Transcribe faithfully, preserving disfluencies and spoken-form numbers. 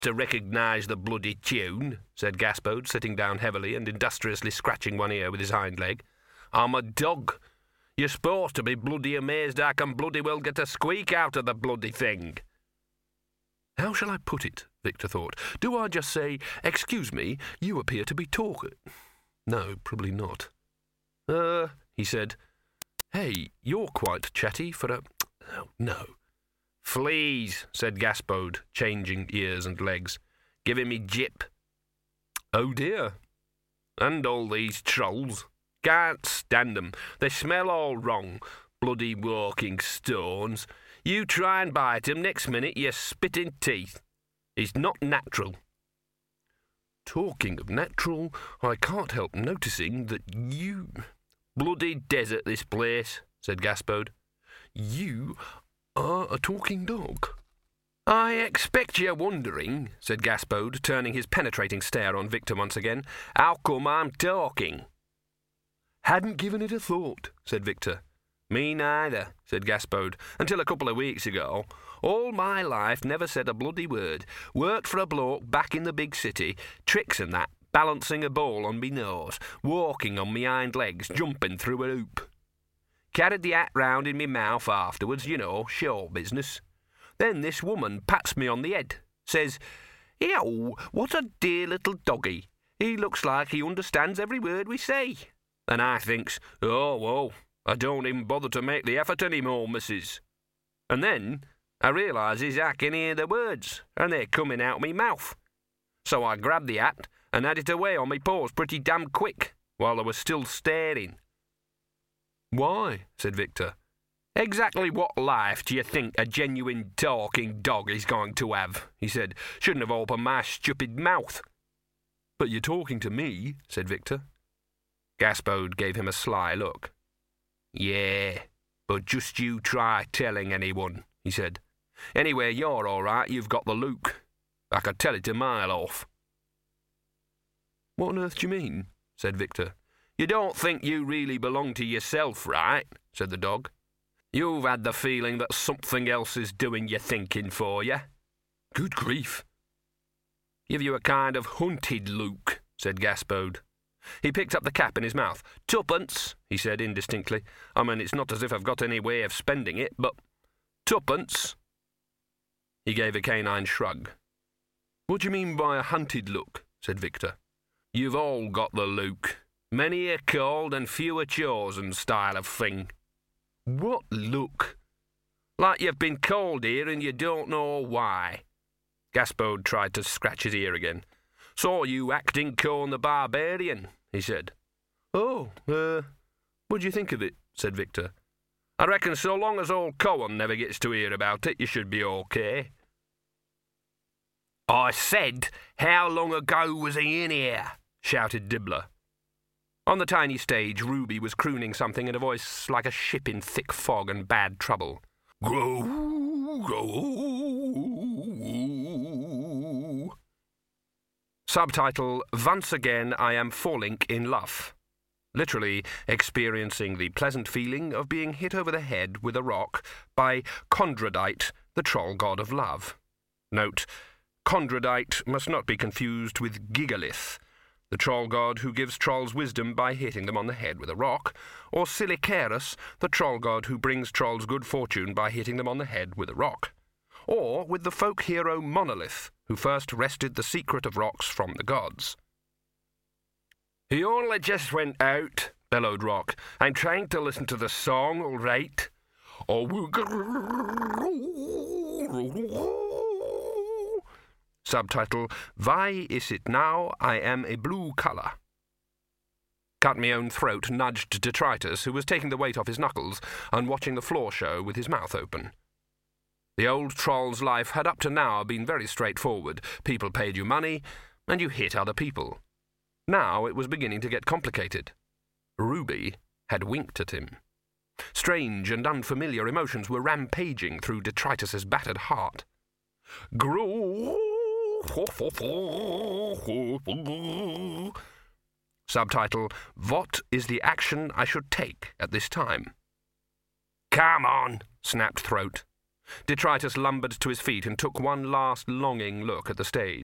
to recognise the bloody tune," said Gaspode, sitting down heavily and industriously scratching one ear with his hind leg. "I'm a dog. You're supposed to be bloody amazed I can bloody well get a squeak out of the bloody thing." How shall I put it? Victor thought. Do I just say, "Excuse me, you appear to be talking"? No, probably not. Uh, he said, "Hey, you're quite chatty for a... Oh, no. "Fleas," said Gaspode, changing ears and legs. "Giving me jip." "Oh, dear." "And all these trolls. Can't stand 'em. They smell all wrong. Bloody walking stones. You try and bite 'em, next minute you're spitting teeth. It's not natural." "Talking of natural, I can't help noticing that you..." "Bloody desert, this place," said Gaspode. "You are a talking dog." "I expect you're wondering," said Gaspode, turning his penetrating stare on Victor once again, "how come I'm talking?" "Hadn't given it a thought," said Victor. "Me neither," said Gaspode, "until a couple of weeks ago. All my life never said a bloody word. Worked for a bloke back in the big city, tricks and that, balancing a ball on me nose, walking on me hind legs, jumping through a hoop. Carried the hat round in me mouth afterwards, you know, show business. Then this woman pats me on the head, says, 'Ew, what a dear little doggy. He looks like he understands every word we say.' And I thinks, 'Oh, well, I don't even bother to make the effort any more, missus.' And then I realises I can hear the words, and they're coming out me mouth. So I grabbed the hat and had it away on me paws pretty damn quick, while I was still staring." "Why?" said Victor. "Exactly what life do you think a genuine talking dog is going to have?" he said. "Shouldn't have opened my stupid mouth." "But you're talking to me," said Victor. Gaspode gave him a sly look. "Yeah, but just you try telling anyone," he said. "Anyway, you're all right, you've got the look. I could tell it a mile off." "What on earth do you mean?" said Victor. "You don't think you really belong to yourself, right?" said the dog. "You've had the feeling that something else is doing your thinking for you." "Good grief." "Give you a kind of hunted look," said Gaspode. He picked up the cap in his mouth. "Twopence," he said indistinctly. "I mean, it's not as if I've got any way of spending it, but twopence." He gave a canine shrug. "What do you mean by a hunted look?" said Victor. "You've all got the look. Many are called and few are chosen style of thing." "What look?" "Like you've been called here and you don't know why." Gaspode tried to scratch his ear again. "Saw you acting Conan the Barbarian," he said. "Oh, uh, what do you think of it?" said Victor. "I reckon so long as old Cohen never gets to hear about it, you should be okay." "I said, how long ago was he in here?" shouted Dibbler. On the tiny stage, Ruby was crooning something in a voice like a ship in thick fog and bad trouble. "Grow, grow." Subtitle, "Once Again I Am Falling in Love." Literally, experiencing the pleasant feeling of being hit over the head with a rock by Kondradite, the troll god of love. Note, Kondradite must not be confused with Gigalith, the troll god who gives trolls wisdom by hitting them on the head with a rock, or Silicaris, the troll god who brings trolls good fortune by hitting them on the head with a rock, or with the folk hero Monolith, who first wrested the secret of rocks from the gods. "He only just went out," bellowed Rock. "I'm trying to listen to the song, all right." Subtitle, "Why is it now I am a blue colour?" Cut Me Own Throat nudged Detritus, who was taking the weight off his knuckles and watching the floor show with his mouth open. The old troll's life had up to now been very straightforward. People paid you money, and you hit other people. Now it was beginning to get complicated. Ruby had winked at him. Strange and unfamiliar emotions were rampaging through Detritus's battered heart. Grow. Subtitle, "What is the action I should take at this time?" "Come on," snapped Throat. Detritus lumbered to his feet and took one last longing look at the stage.